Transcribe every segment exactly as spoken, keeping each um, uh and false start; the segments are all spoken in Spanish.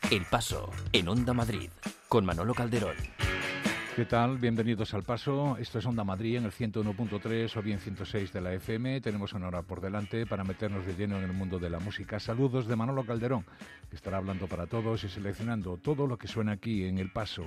El Paso, en Onda Madrid, con Manolo Calderón. ¿Qué tal? Bienvenidos al Paso. Esto es Onda Madrid en el ciento uno punto tres o bien ciento seis de la F M. Tenemos una hora por delante para meternos de lleno en el mundo de la música. Saludos de Manolo Calderón, que estará hablando para todos y seleccionando todo lo que suena aquí en El Paso.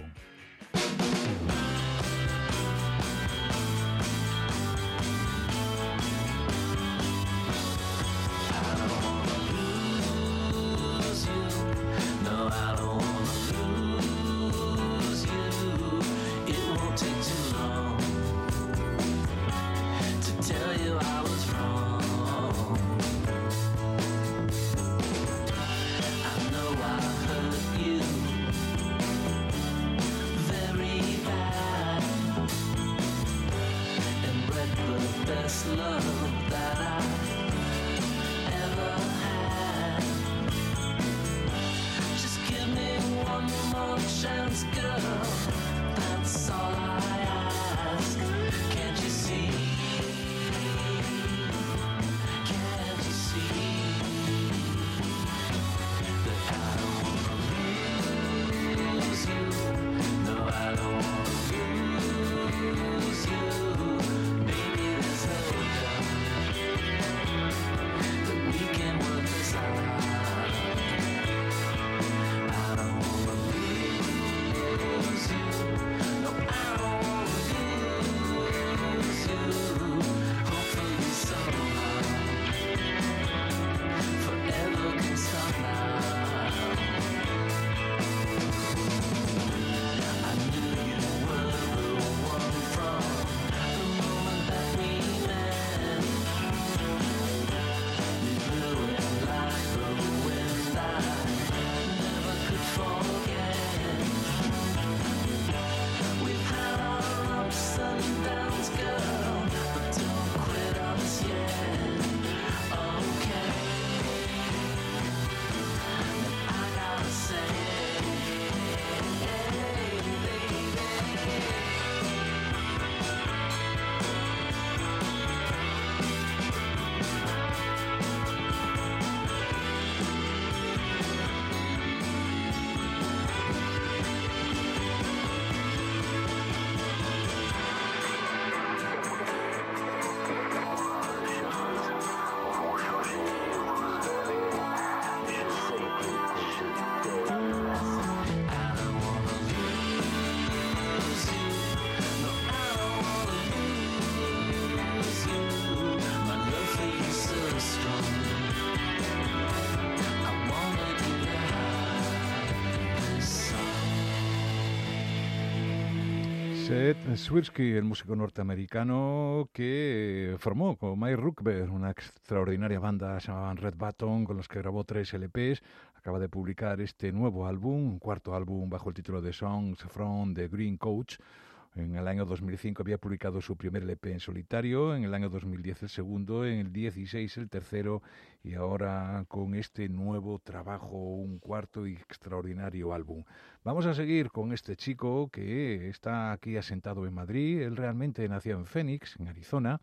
Seth Swirsky, el músico norteamericano que formó con Mike Ruckberg una extraordinaria banda, se llamaban Red Button, con los que grabó tres L Pes. Acaba de publicar este nuevo álbum, un cuarto álbum bajo el título de Songs from the Green Coach. En el año dos mil cinco había publicado su primer L P en solitario, en el año dos mil diez el segundo, en el dieciséis el tercero y ahora con este nuevo trabajo, un cuarto y extraordinario álbum. Vamos a seguir con este chico que está aquí asentado en Madrid. Él realmente nació en Phoenix, en Arizona,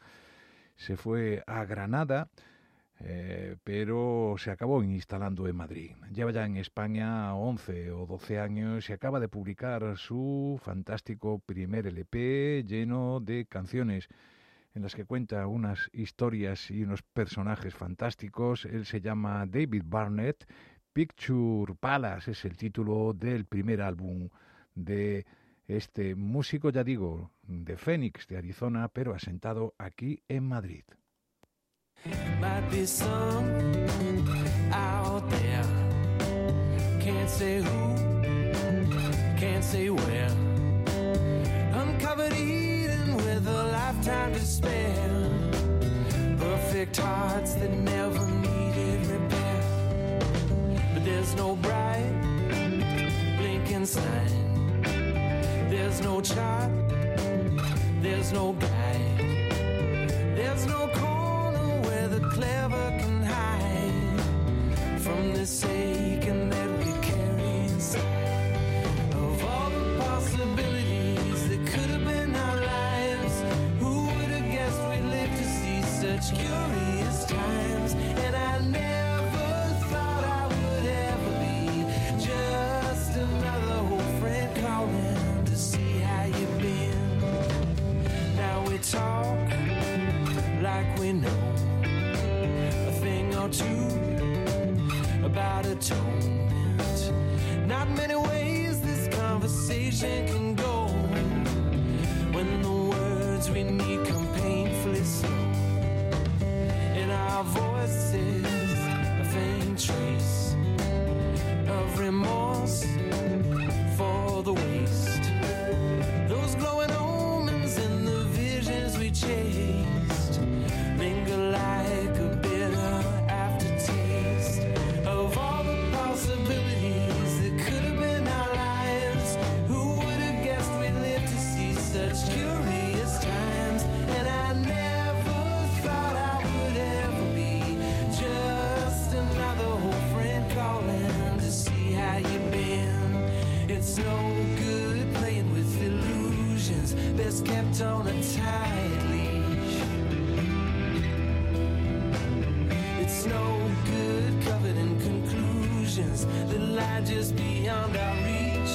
se fue a Granada, Eh, pero se acabó instalando en Madrid. Lleva ya en España once o doce años y acaba de publicar su fantástico primer L P lleno de canciones en las que cuenta unas historias y unos personajes fantásticos. Él se llama David Barnett. Picture Palace es el título del primer álbum de este músico, ya digo, de Phoenix, de Arizona, pero asentado aquí en Madrid. Might be some out there, can't say who, can't say where. Uncovered Eden with a lifetime to spare. Perfect hearts that never needed repair. But there's no bright blinking sign, there's no chart, there's no guide, there's no clever can hide from this aching that we carry inside. Of all the possibilities that could have been our lives, who would have guessed we'd live to see such curious times? And I never thought I would ever be just or two about atonement. Not many ways this conversation can go when the words we need come painfully slow. In our voices, a faint trace of remorse for the waste. Those glowing omens and the visions we chased linger like a bitter aftertaste of all the possibilities that could have been our lives. Who would have guessed we'd live to see such curious times? And I never thought I would ever be just another old friend calling to see how you've been. It's no good playing with illusions, best kept on a tight leash. It's no good covered in conclusions that lie just beyond our reach.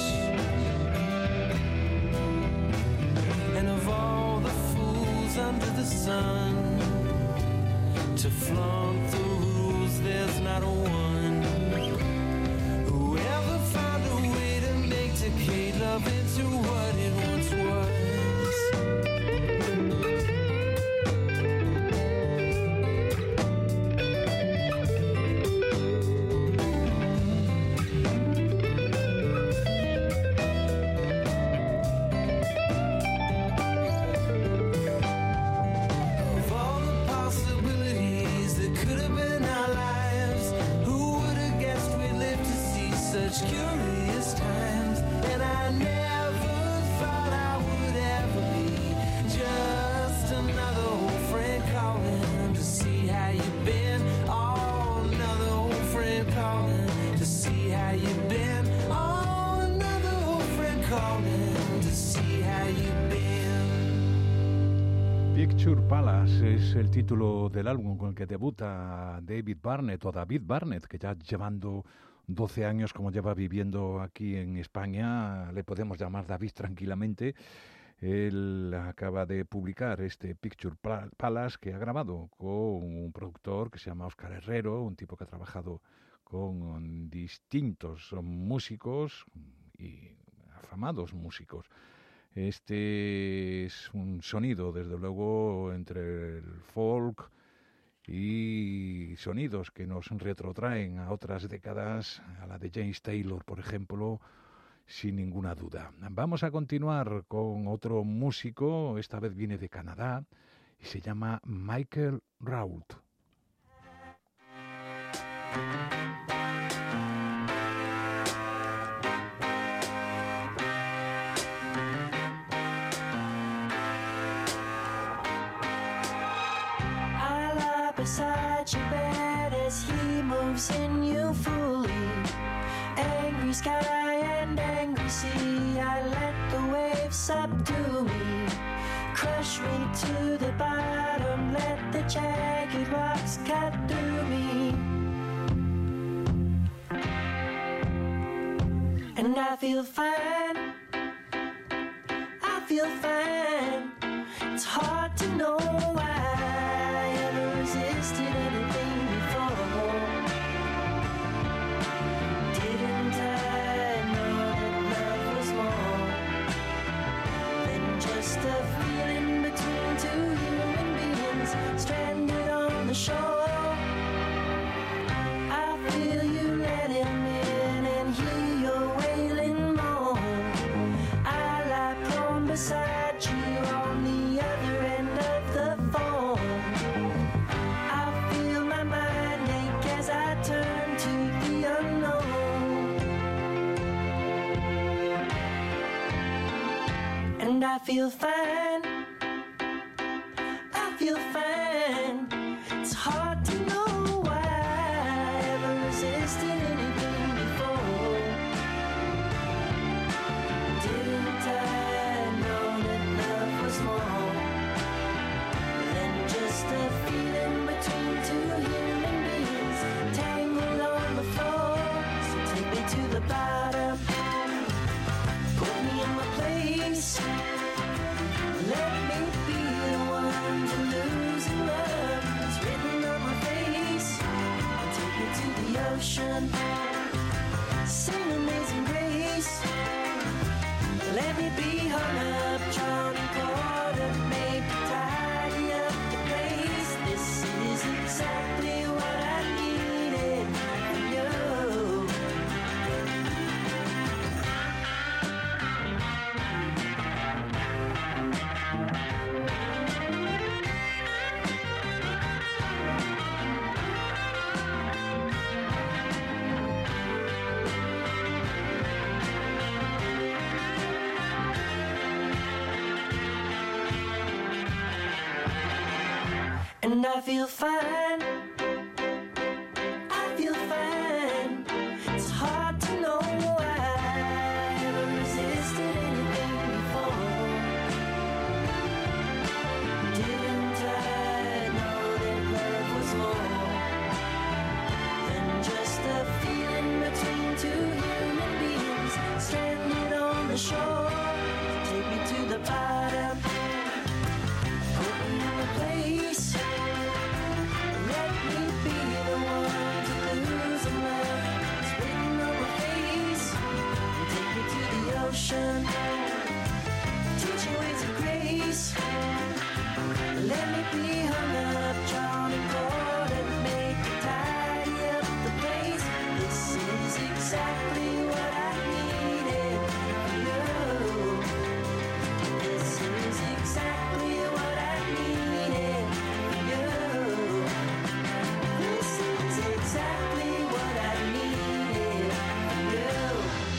And of all the fools under the sun to flaunt the rules, there's not a one who ever found a way to make decayed love into what it once was. Of all the possibilities that could have been our lives, who would have guessed we'd live to see such curious times? And I never thought I would ever be just another old friend calling to see how you've been. Oh, another old friend calling to see how you've been. Oh, another old friend calling to see how you've been. Picture Palace es el título del álbum con el que debuta David Barnett, o David Barnett, que ya llevando doce años como lleva viviendo aquí en España, le podemos llamar David tranquilamente. Él acaba de publicar este Picture Palace que ha grabado con un productor que se llama Óscar Herrero, un tipo que ha trabajado con distintos músicos y afamados músicos. Este es un sonido, desde luego, entre el folk y sonidos que nos retrotraen a otras décadas, a la de James Taylor, por ejemplo, sin ninguna duda. Vamos a continuar con otro músico, esta vez viene de Canadá y se llama Michael Rault. Beside your bed as he moves in you fully. Angry sky and angry sea, I let the waves subdue me. Crush me to the bottom, let the jagged rocks cut through me. And I feel fine, I feel fine. It's hard to know why resisted anything before. Didn't I know that love was more than just a feeling between two human beings stranded on the shore? I feel you let him in and hear your wailing moan. I lie prone beside you on the other end of the phone. And I feel fine, I feel fine. It's hard to know why I ever resisted anything before. Didn't I know that love was more than just a feeling between two human beings tangled on the floor? So take me to the bottom, put me in my place. Let me be the one to lose in love. It's written on my face. ocean. Sing Amazing Grace. Let me be hung up, drawn and quartered, make it tidy up the place. This is exactly what I needed from you. And I feel fine. I feel fine. It's hard to know why I ever resisted anything before. Didn't I know that love was more than just a feeling between two human beings stranded on the shore? Take me to the bottom. Put me in a place. Let me be the one to lose in love. It's written on my face. Take me to the ocean. Teach me ways of grace. Let me be hung up, drawn and quartered, make it tidy up the place. This is exactly what I needed from you. This is exactly what I needed from you. This is exactly what I needed from you.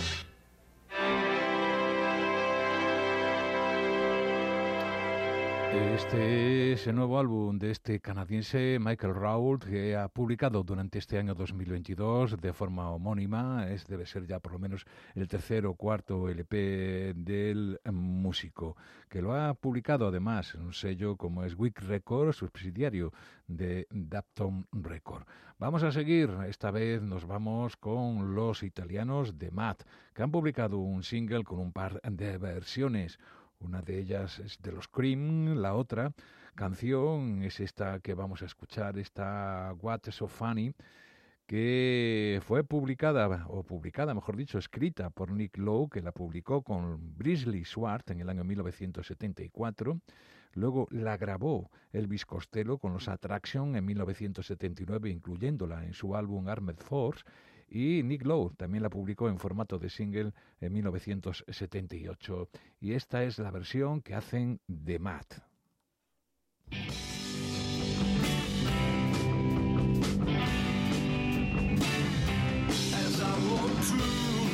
Este es el nuevo álbum de este canadiense Michael Rault, que ha publicado durante este año dos mil veintidós de forma homónima. Es, debe ser ya por lo menos el tercer o cuarto L P del músico, que lo ha publicado además en un sello como es Wick Records, subsidiario de Dapton Record. Vamos a seguir, esta vez nos vamos con los italianos de Matt, que han publicado un single con un par de versiones. Una de ellas es de los Cream, la otra canción es esta que vamos a escuchar, esta What's So Funny, que fue publicada, o publicada, mejor dicho, escrita por Nick Lowe, que la publicó con Brisley Swart en el año mil novecientos setenta y cuatro. Luego la grabó Elvis Costello con los Attraction en mil novecientos setenta y nueve, incluyéndola en su álbum Armed Force. Y Nick Lowe también la publicó en formato de single en mil novecientos setenta y ocho. Y esta es la versión que hacen de Matt. As I walk through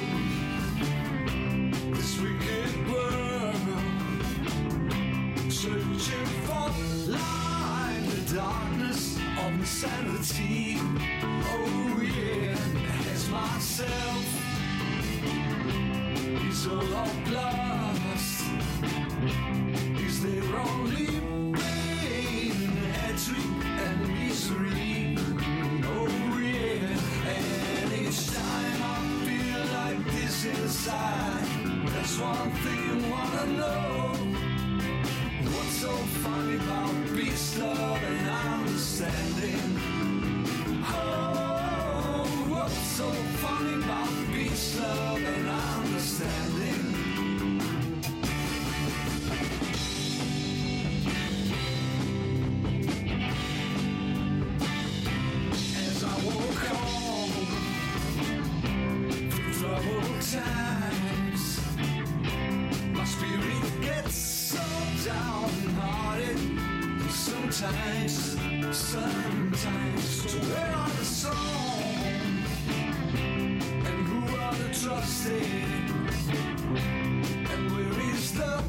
this wicked world, searching for light in the darkness of insanity. Oh yeah, as myself is all I've lost. Is there only pain, hatred, and misery? Oh yeah, and each time I feel like this inside, there's one thing I wanna know. What's so funny about peace, love, and understanding? Oh, what's so funny about peace, love, and understanding? As I walk home through troubled times, my spirit gets so downhearted. Sometimes, sometimes, so where are the strong and who are the trusted? And where is the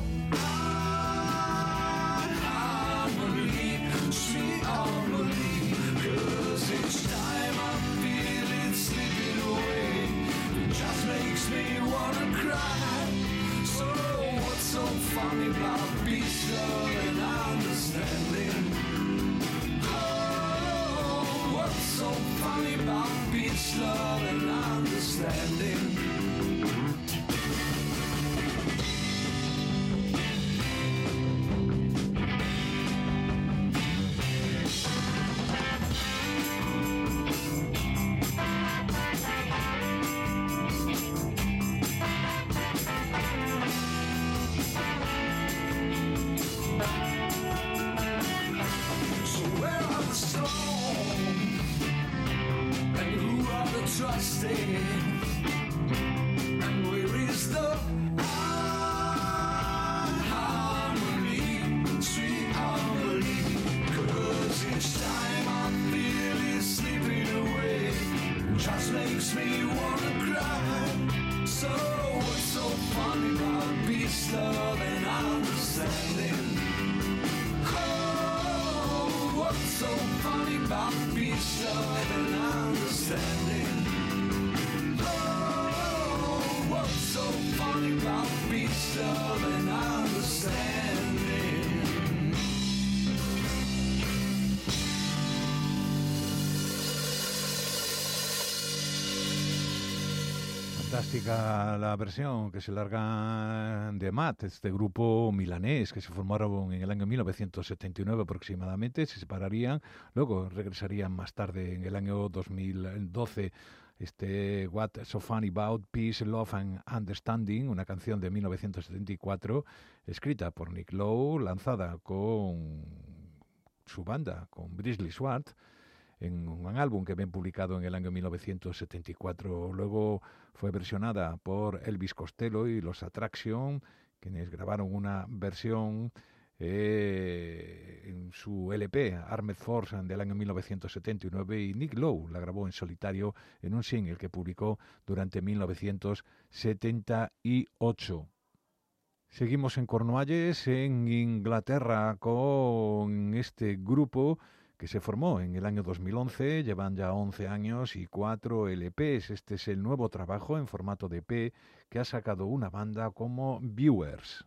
harmony, sweet harmony? 'Cause each time I feel it slipping away, it just makes me wanna cry. So what's so funny about peace, love, and understanding? Oh, what's so funny about peace, love, and understanding? makes me wanna cry. So what's so funny about peace, love, and understanding? Oh, what's so funny about peace, love, and understanding? Oh, what's so funny about peace, love, and understanding? Fantástica la versión que se larga de Matt, este grupo milanés que se formaron en el año mil novecientos setenta y nueve aproximadamente, se separarían, luego regresarían más tarde en el año dos mil doce. Este What's So Funny About Peace, Love and Understanding, una canción de mil novecientos setenta y cuatro, escrita por Nick Lowe, lanzada con su banda, con Brisley Schwartz, en un álbum que ven publicado en el año mil novecientos setenta y cuatro. Luego fue versionada por Elvis Costello y los Attraction, quienes grabaron una versión eh, en su L P Armed Force del año mil novecientos setenta y nueve, y Nick Lowe la grabó en solitario en un single que publicó durante mil novecientos setenta y ocho. Seguimos en Cornualles, en Inglaterra, con este grupo que se formó en el año dos mil once, llevan ya once años y cuatro L Pes. Este es el nuevo trabajo en formato de E P que ha sacado una banda como Viewers.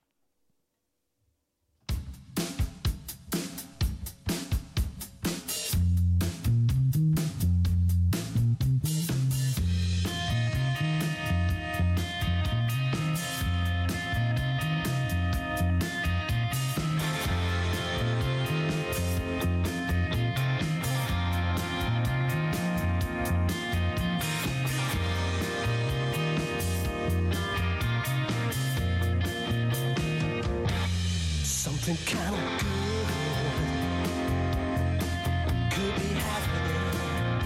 Something kind of good could be happening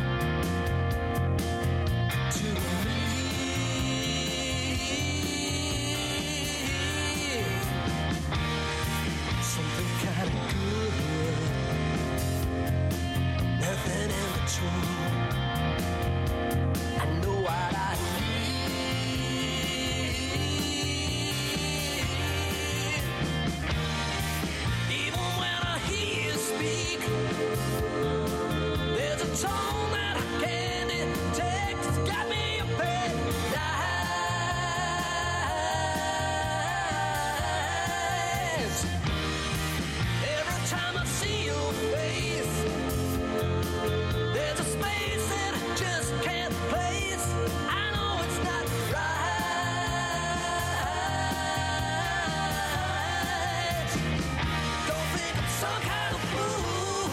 to me. Something kind of good, nothing in between. I know what I tone that I can't detect. It's got me a bit nice. Every time I see your face, there's a space that I just can't place. I know it's not right. Don't think I'm some kind of fool.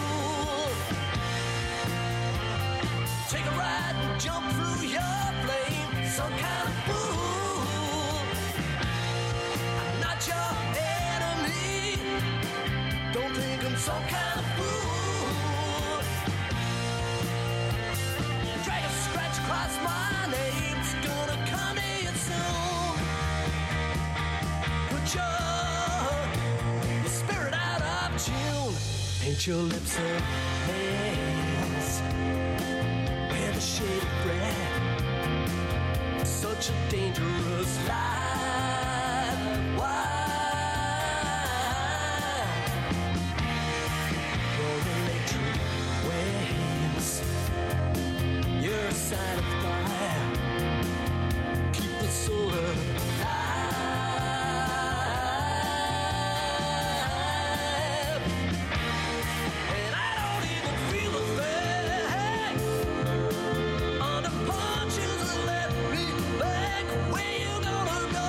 Take a ride and jump through your flame. Some kind of fool. I'm not your enemy. Don't think I'm some kind of fool. Drag a scratch across my name. It's gonna come to you soon. Put your, your spirit out of tune. Paint your lips and hands with a shade of red. Such a dangerous life. Why? Your electric waves, you're a sign of fire. Keep the soul alive. And I don't even feel a thing under punches that let me back. Where you gonna go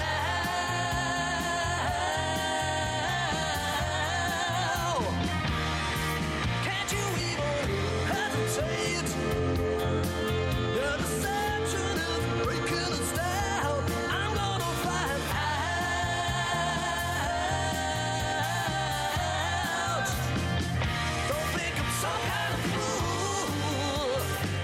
now? Can't you even hesitate? Your deception is breaking us down. I'm gonna find out. Don't think I'm some kind of fool.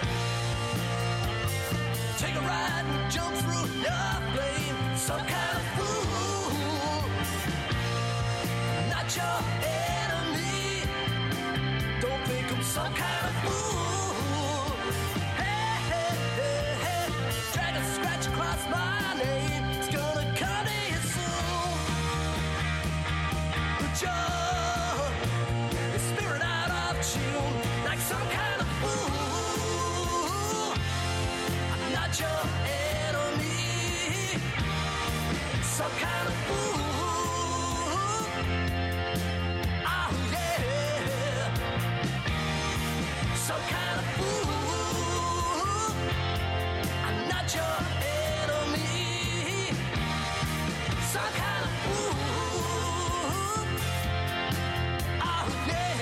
Take a ride and jump through your flame. Some kind of fool. I'm not your enemy. Don't think I'm some kind of fool. Hey, hey, hey. Put your spirit out of tune like some kind of fool. I'm not your enemy. Some kind of fool. Oh yeah. Some kind of fool. I'm not your enemy. Some kind of fool. Oh yeah.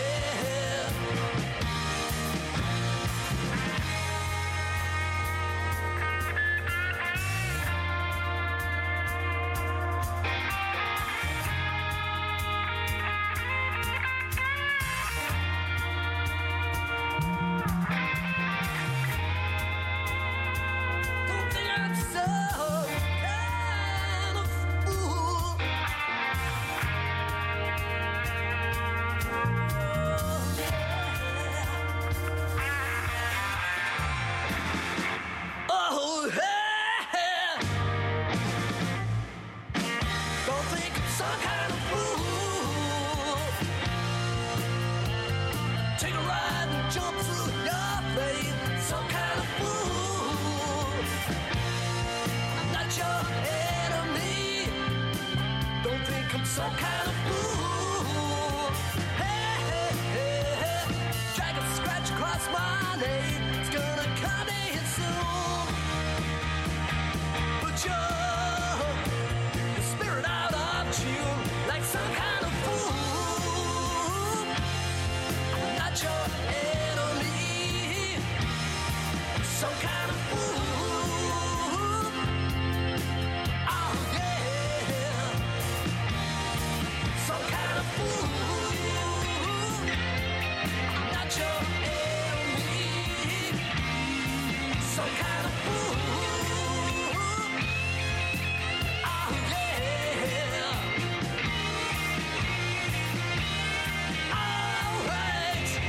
Don't think I'm so kind of fool. Oh yeah. Don't think I'm some kind of fool. Take a ride and jump through your plane. Some kind of fool. I'm not your enemy. Don't think I'm some kind of fool. Hey, hey, hey, hey. Drag a scratch across my name. It's gonna come in soon. Put your spirit out of tune like some kind of fool. I'm not your enemy. Some kind of fool. Oh yeah. Some kind of fool. I'm not your enemy. Some kind of fool. Oh yeah. All right.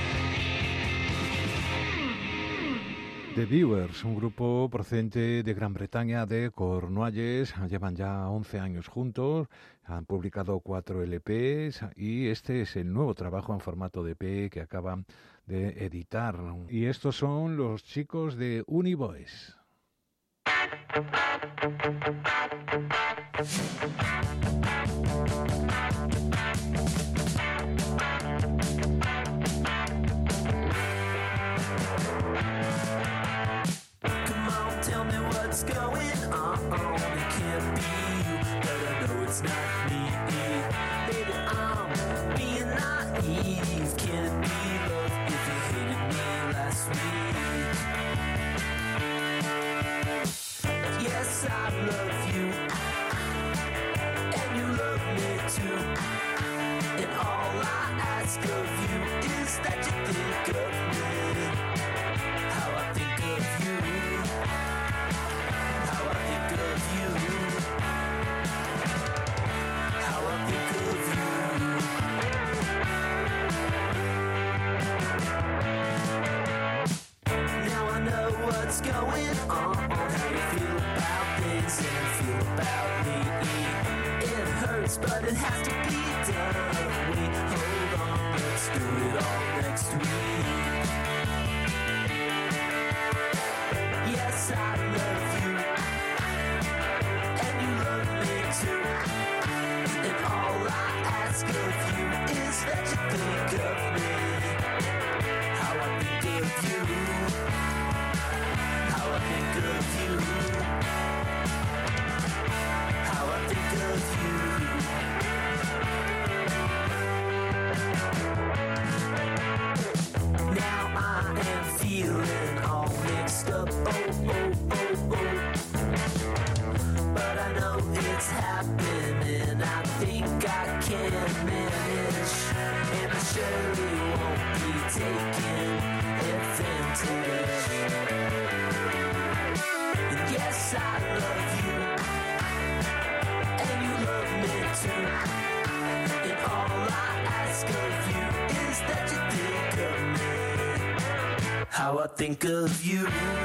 The Viewers, un grupo procedente de Gran Bretaña, de Cornualles, llevan ya once años juntos, han publicado cuatro L Pes y este es el nuevo trabajo en formato de E P que acaban de editar. Y estos son los chicos de Univoice. Come on, tell me what's going on. It can't be you, but I know it's not me. Baby, I'm being naive. Can it be love if you hated me last week? Yes, I love you, and you love me too. And all I ask of you is that you think of me. How I think of you. How I think of you. How I think of you. Now I know what's going on. How you feel about things and feel about me. It hurts, but it has to be done. Wait, hold on, let's do it all next week. Yes, I love you, and you love me too. And all I ask of you is that you think of me. How I think of you. How I think of you. How I think of you. Now I am feeling all mixed up. Oh, oh, oh, oh. But I know it's happening. I think I can manage. And I surely won't be taking advantage. And yes, I love you, and you love me too. And all I ask of you is that you think of me. How I think of you.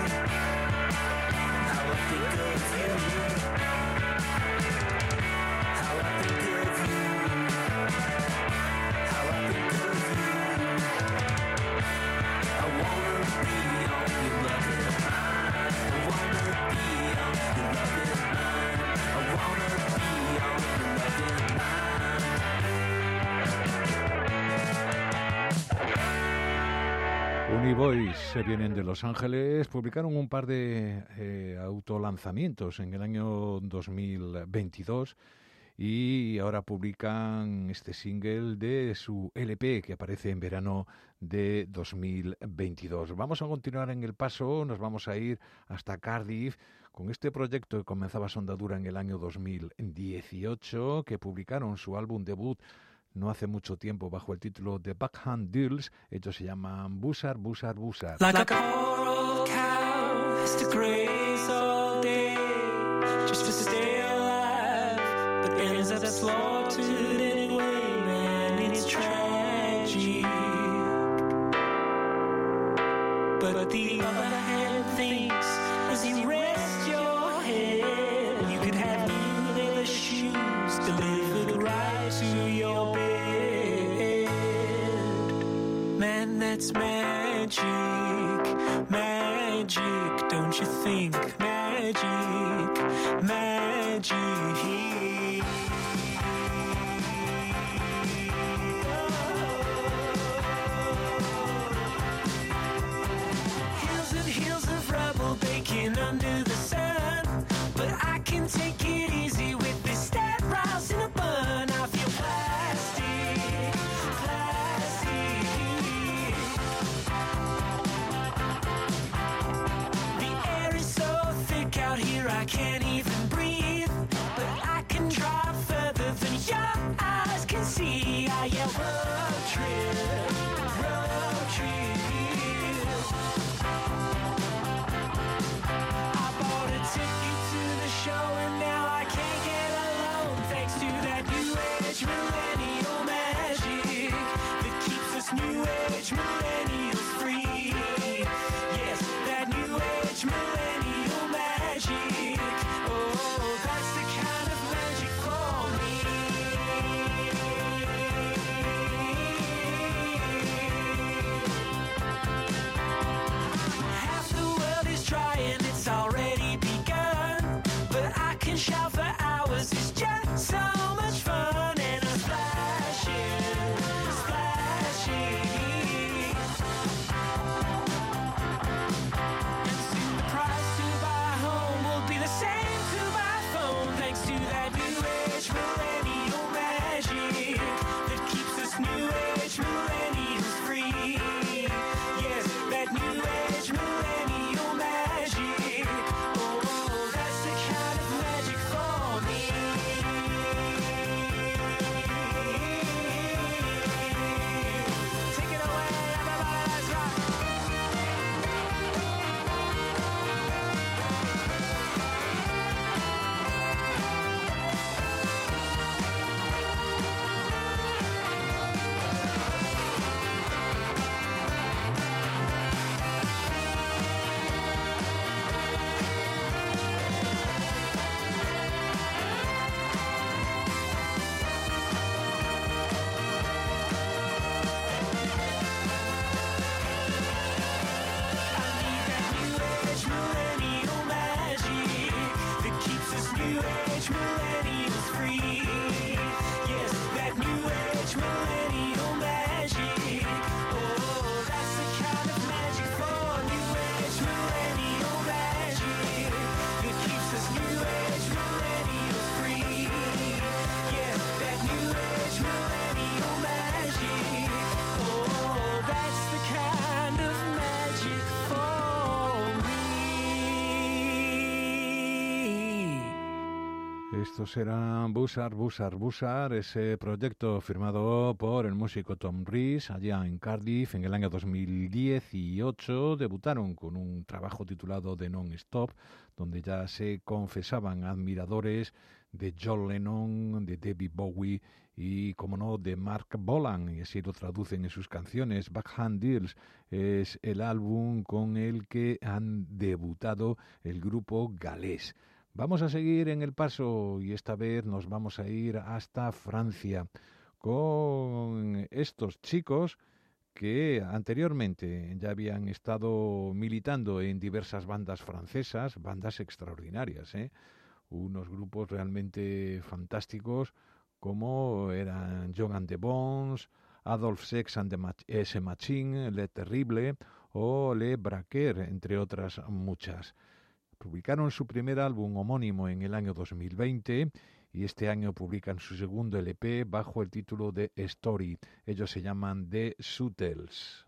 How I think of you. How I think of you. Lonely Boys se vienen de Los Ángeles, publicaron un par de eh, autolanzamientos en el año dos mil veintidós y ahora publican este single de su L P que aparece en verano de dos mil veintidós. Vamos a continuar en el paso, nos vamos a ir hasta Cardiff con este proyecto que comenzaba su andadura en el año dos mil dieciocho, que publicaron su álbum debut no hace mucho tiempo bajo el título de Backhand Deals. Ellos se llaman Buzzard, Buzzard, Buzzard. Like a poor old cow has to graze all day just to stay alive, but ends up slaughtered anyway, man, it's tragic. But the other hand thinks as you rest your head, you could have new leather shoes delivered right to your bed. Man, that's magic, magic, don't you think? Magic, magic. Hills and hills of rubble baking under the sun, but I can take it easy with this stat rouse in a bun. I feel plastic, plastic. The air is so thick out here I can't even breathe, but I can drive further than your eyes can see. I yell road trip, road trip. I bought a ticket to the show and now I can't get alone, thanks to that new age millennial magic that keeps us new age millennials free. Yes, that new age millennial magic. Oh, that's the kind of magic for me. Half the world is trying, it's already begun, but I can shout for hours, it's just so much fun. And I'm splashing, splashing. And soon the price to buy a home will be the same to buy a phone, thanks to that new age millennial magic that keeps us new age millennials free. Yes, that new age millennial magic. Oh, that's the kind of magic for me. Take it away, everybody, let's rock. I need that new age millennial magic that keeps us new age millennials free. Yes, that new age millennial magic. Oh, that's the kind of magic for new age millennial magic that keeps us new age millennials free. Yes, that new age millennial magic. Oh, that's the kind of magic for me. Estos eran Buzzard, Buzzard, Buzzard, ese proyecto firmado por el músico Tom Rees allá en Cardiff en el año dos mil dieciocho. Debutaron con un trabajo titulado The Non-Stop, donde ya se confesaban admiradores de John Lennon, de David Bowie y, como no, de Mark Bolan, y así lo traducen en sus canciones. Backhand Deals es el álbum con el que han debutado el grupo galés. Vamos a seguir en el paso y esta vez nos vamos a ir hasta Francia con estos chicos que anteriormente ya habían estado militando en diversas bandas francesas, bandas extraordinarias, ¿eh? Unos grupos realmente fantásticos como eran John and the Bones, Adolf Sex and the Mach- S Machine, Le Terrible o Le Braquer, entre otras muchas. Publicaron su primer álbum homónimo en el año dos mil veinte y este año publican su segundo L P bajo el título de Story. Ellos se llaman The Sutels.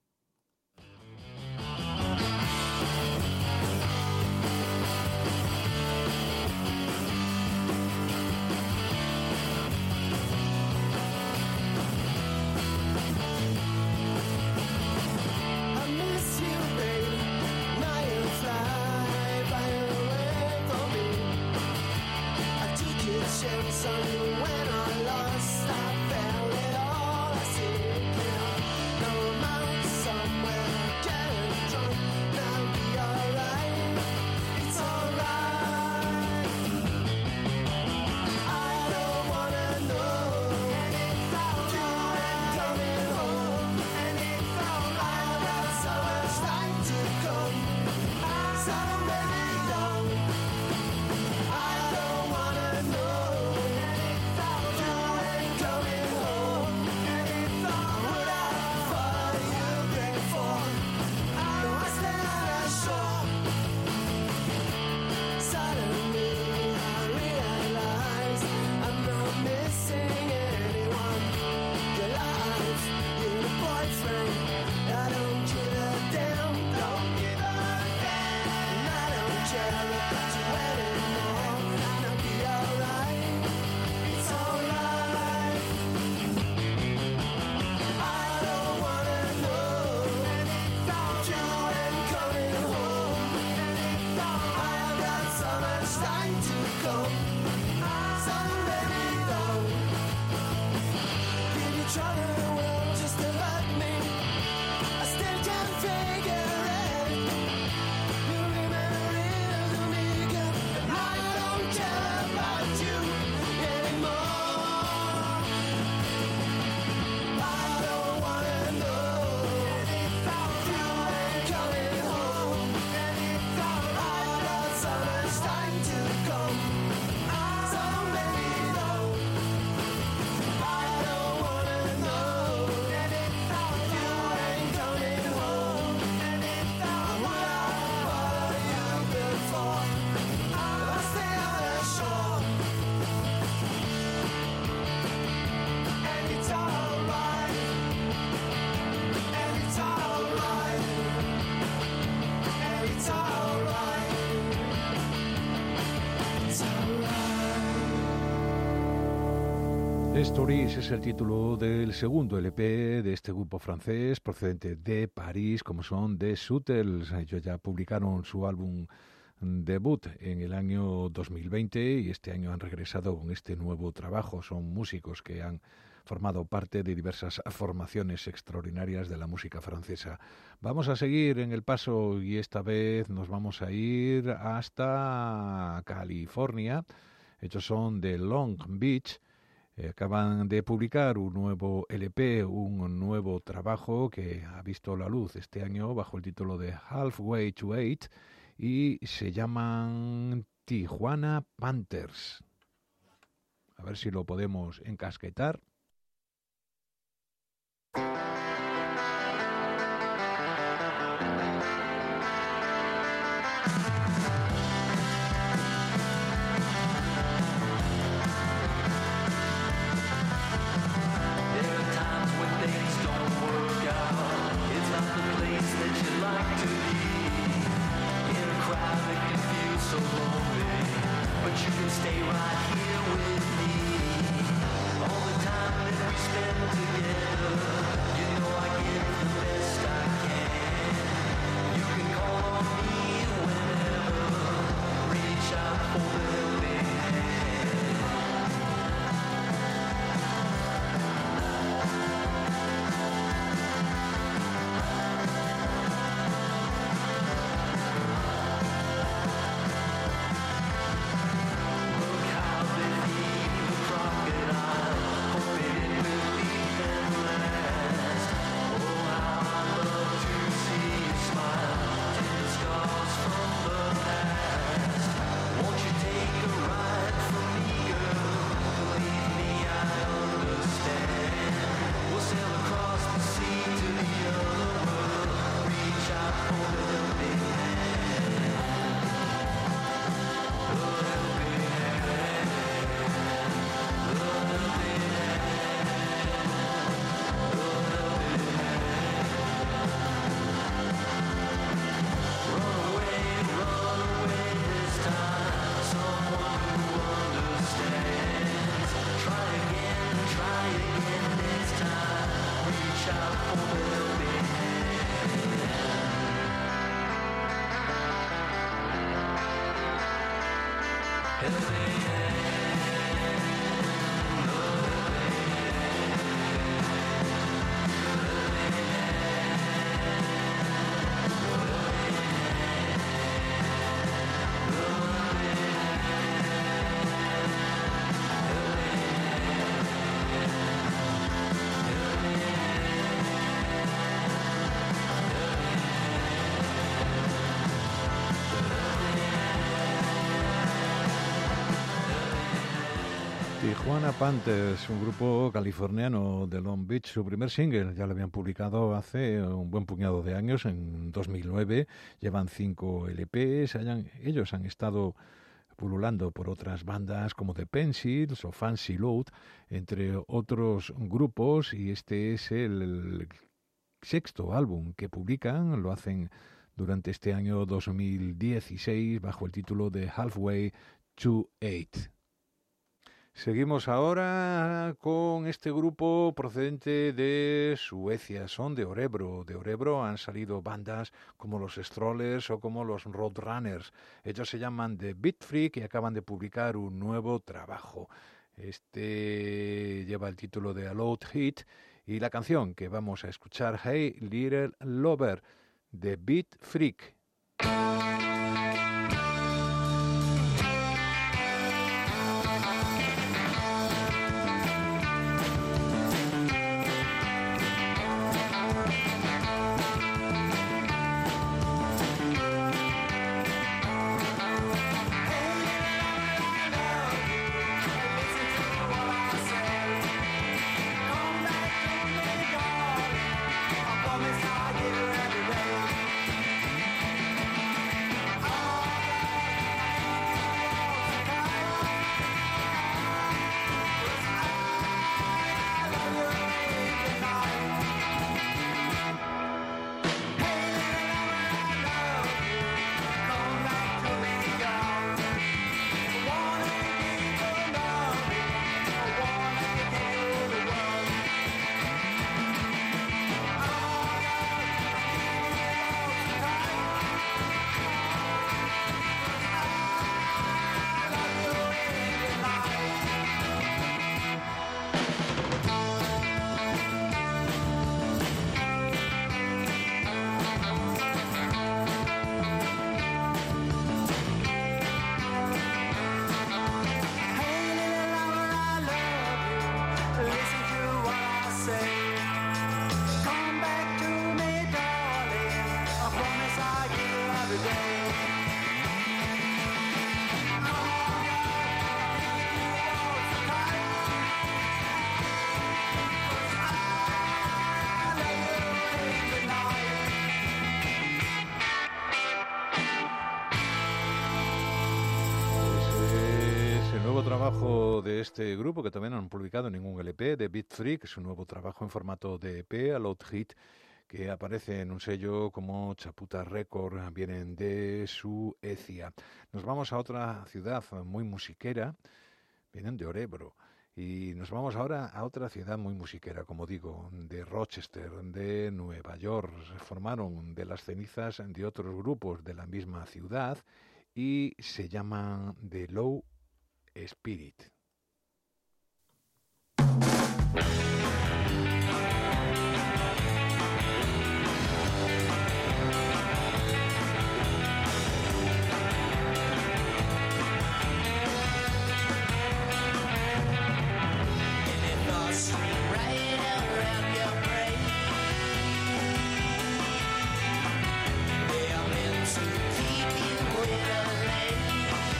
Stories es el título del segundo L P de este grupo francés procedente de París, como son The Sutels. Ellos ya publicaron su álbum debut en el año dos mil veinte y este año han regresado con este nuevo trabajo. Son músicos que han formado parte de diversas formaciones extraordinarias de la música francesa. Vamos a seguir en el paso y esta vez nos vamos a ir hasta California. Ellos son de Long Beach. Acaban de publicar un nuevo L P, un nuevo trabajo que ha visto la luz este año bajo el título de Halfway to Eight y se llaman Tijuana Panthers. A ver si lo podemos encasquetar. Stay right here with me all the time. Tijuana Panthers, un grupo californiano de Long Beach. Su primer single ya lo habían publicado hace un buen puñado de años, en dos mil nueve. Llevan cinco L Pes. Hayan, ellos han estado pululando por otras bandas como The Pencils o Fancy Load, entre otros grupos, y este es el sexto álbum que publican. Lo hacen durante este año dos mil dieciséis bajo el título de Halfway to Eight. Seguimos ahora con este grupo procedente de Suecia. Son de Örebro. De Örebro han salido bandas como los Strollers o como los Roadrunners. Ellos se llaman The Beat Freak y acaban de publicar un nuevo trabajo. Este lleva el título de A Loud Hit, y la canción que vamos a escuchar, Hey Little Lover, The Beat Freak. Trabajo de este grupo, que también no han publicado ningún L P, de Beat Freak, es un nuevo trabajo en formato de E P, A Loud Hit, que aparece en un sello como Chaputa Record. Vienen de Suecia. Nos vamos a otra ciudad muy musiquera, vienen de Örebro, y nos vamos ahora a otra ciudad muy musiquera, como digo, de Rochester, de Nueva York. Se formaron de las cenizas de otros grupos de la misma ciudad y se llaman The Low Spirit.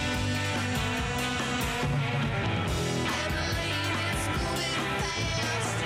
Fast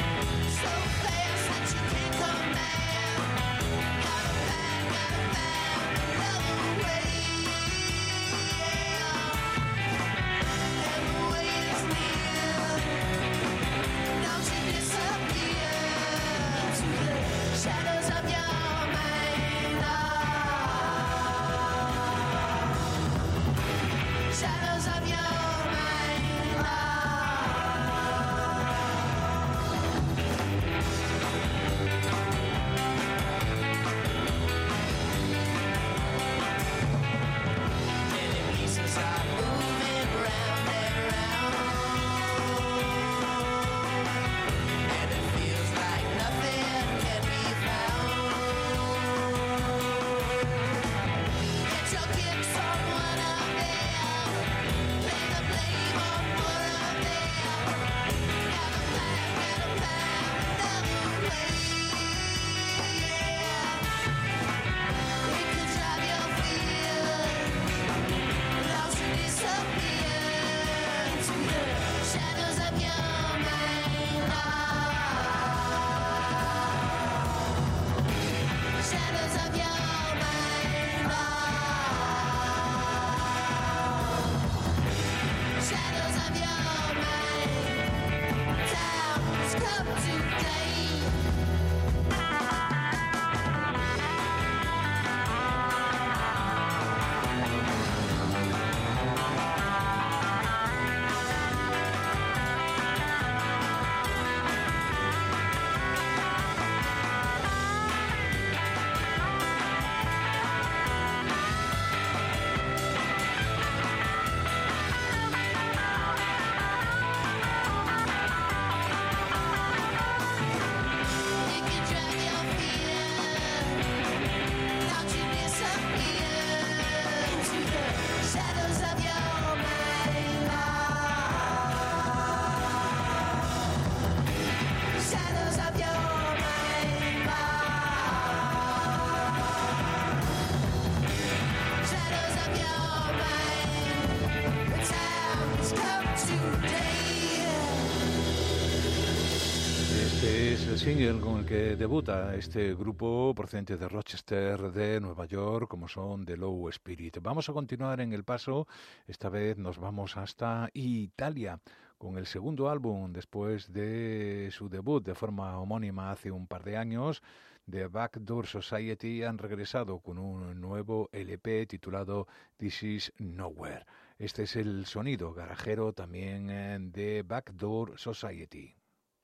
Es el single con el que debuta este grupo procedente de Rochester, de Nueva York, como son The Low Spirit. Vamos a continuar en el paso, esta vez nos vamos hasta Italia, con el segundo álbum después de su debut de forma homónima hace un par de años. The Backdoor Society han regresado con un nuevo L P titulado This Is Nowhere. Este es el sonido garajero también de Backdoor Society.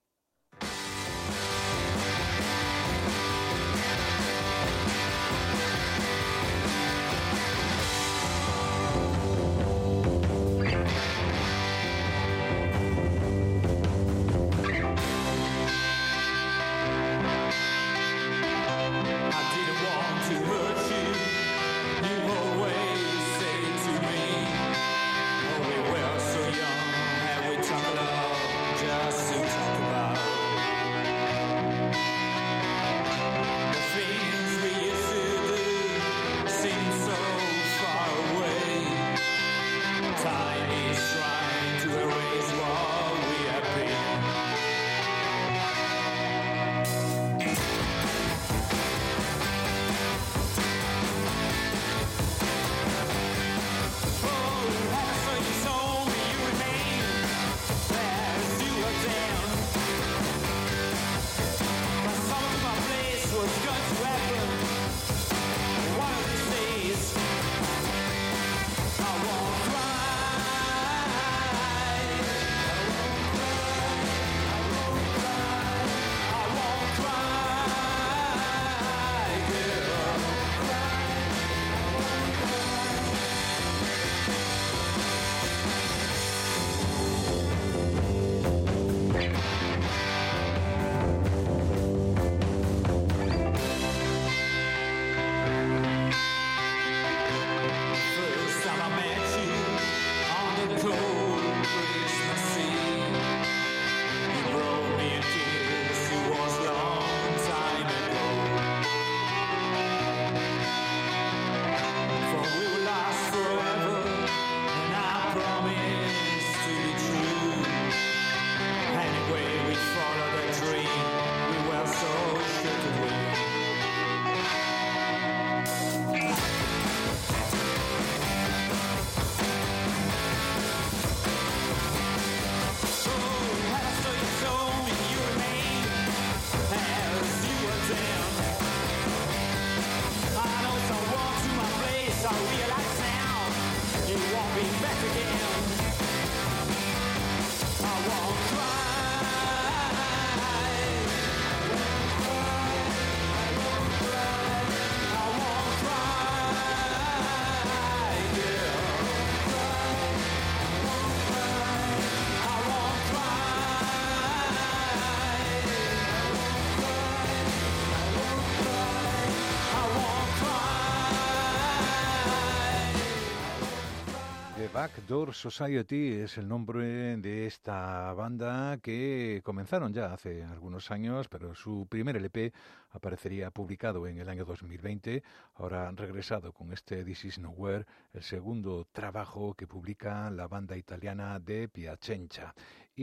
Backdoor Society es el nombre de esta banda que comenzaron ya hace algunos años, pero su primer L P aparecería publicado en el año dos mil veinte. Ahora han regresado con este This Is Nowhere, el segundo trabajo que publica la banda italiana de Piacenza.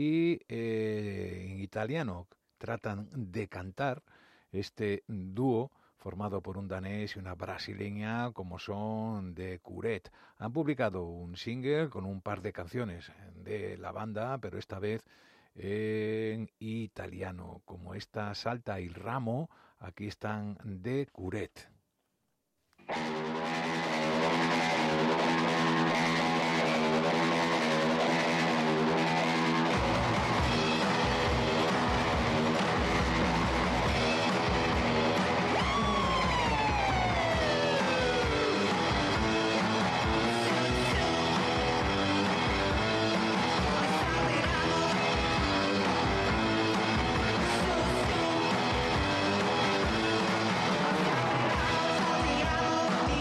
Y eh, en italiano tratan de cantar este dúo formado por un danés y una brasileña como son The Curet. Han publicado un single con un par de canciones de la banda, pero esta vez en italiano. Como esta Salta il Ramo, aquí están The Curet. Saltiamo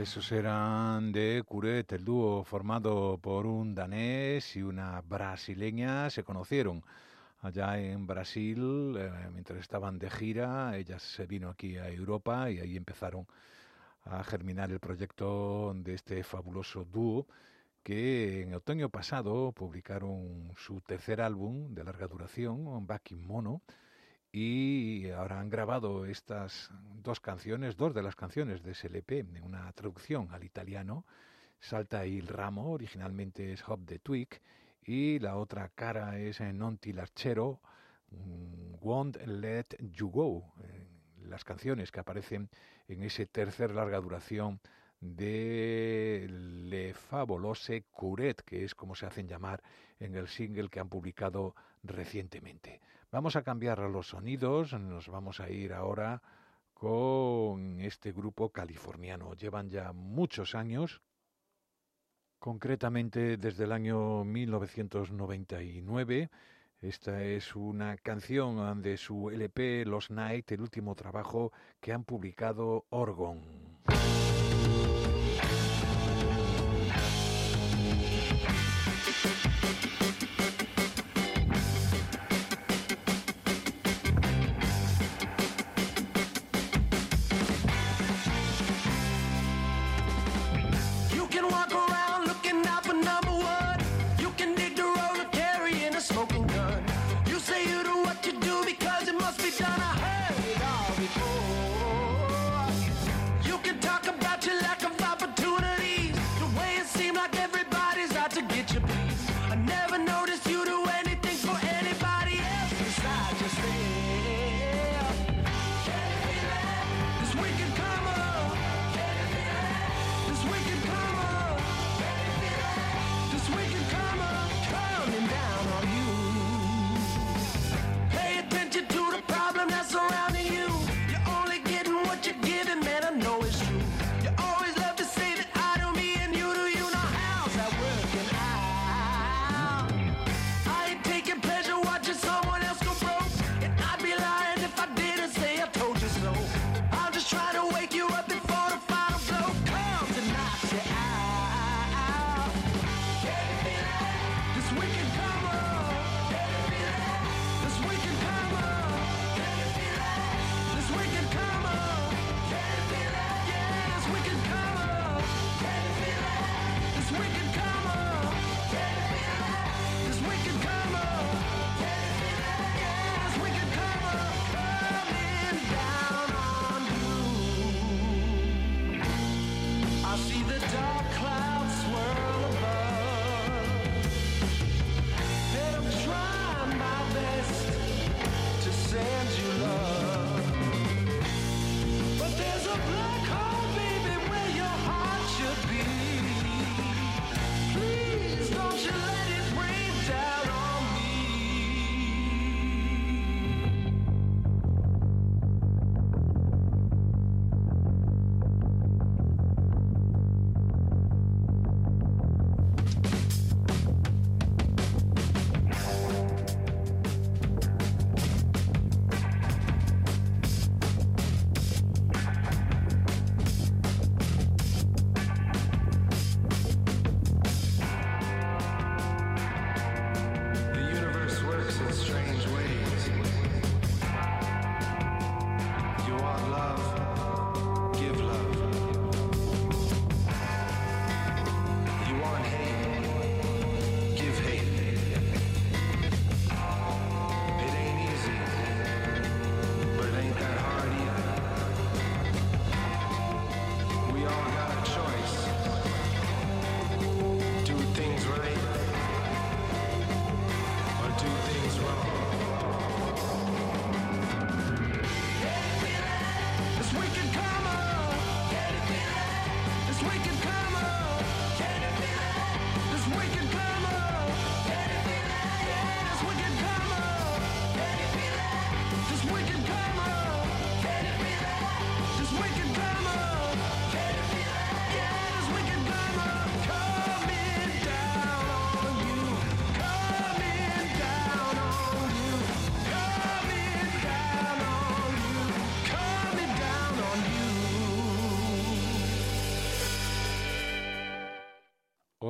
Esos eran de Curet, el dúo formado por un danés y una brasileña. Se conocieron allá en Brasil eh, mientras estaban de gira. Ella se vino aquí a Europa y ahí empezaron a germinar el proyecto de este fabuloso dúo que en otoño pasado publicaron su tercer álbum de larga duración, Back in Mono, y ahora han grabado estas dos canciones, dos de las canciones de ese L P, una traducción al italiano, Salta il ramo, originalmente es Hop the Twig, y la otra cara es Non ti lascerò, Won't Let You Go, las canciones que aparecen en ese tercer larga duración de Le Favolose Curet, que es como se hacen llamar en el single que han publicado recientemente. Vamos a cambiar los sonidos, nos vamos a ir ahora con este grupo californiano. Llevan ya muchos años, concretamente desde el año mil novecientos noventa y nueve. Esta es una canción de su L P Los Night, el último trabajo que han publicado Orgon.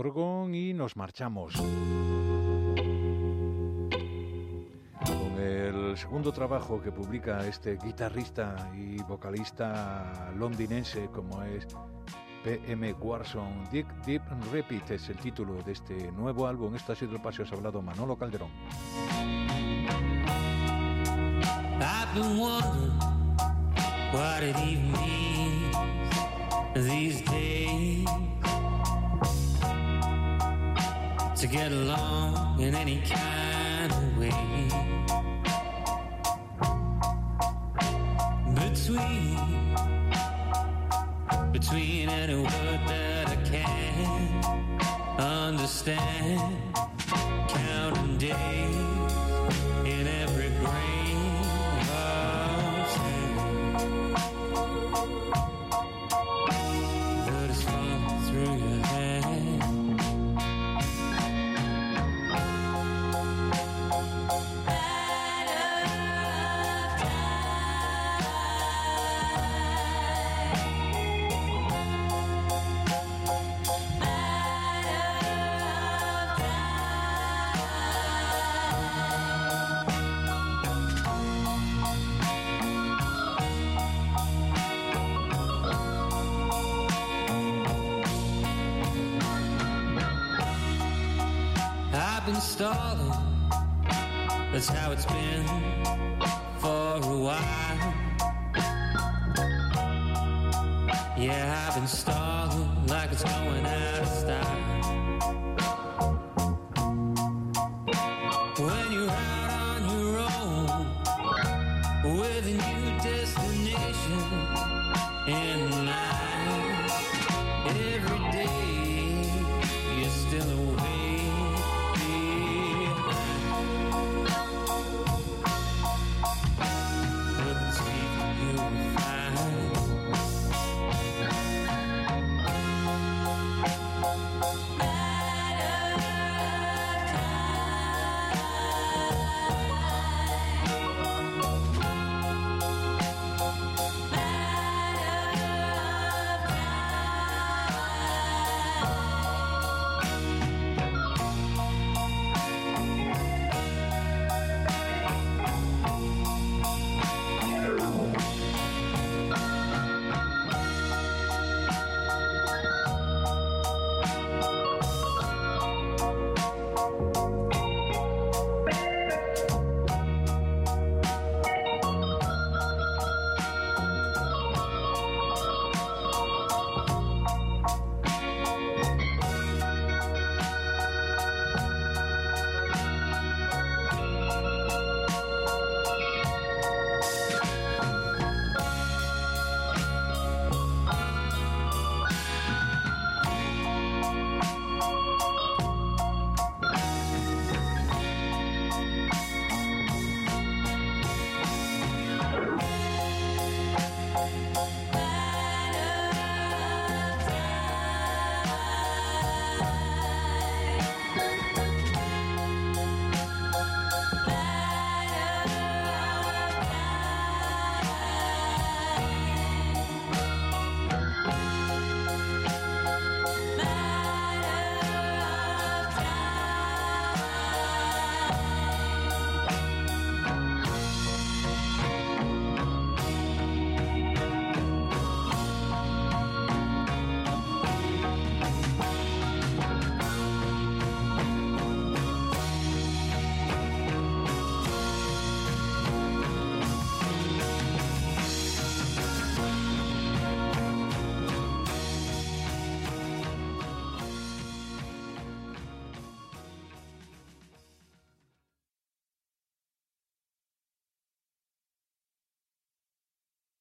Gorgon y nos marchamos. Con el segundo trabajo que publica este guitarrista y vocalista londinense como es P M Warson, Dig Deep and Repeat es el título de este nuevo álbum. Esto ha sido el Paseo, os ha hablado Manolo Calderón. I've been wondering what it even means these days to get along in any kind of way between between any word that I can understand, counting days in every grain of sand that is falling through your hand. I've been stalling, that's how it's been for a while. Yeah, I've been stalling like it's going out of style. When you're out on your own with a new destination in life,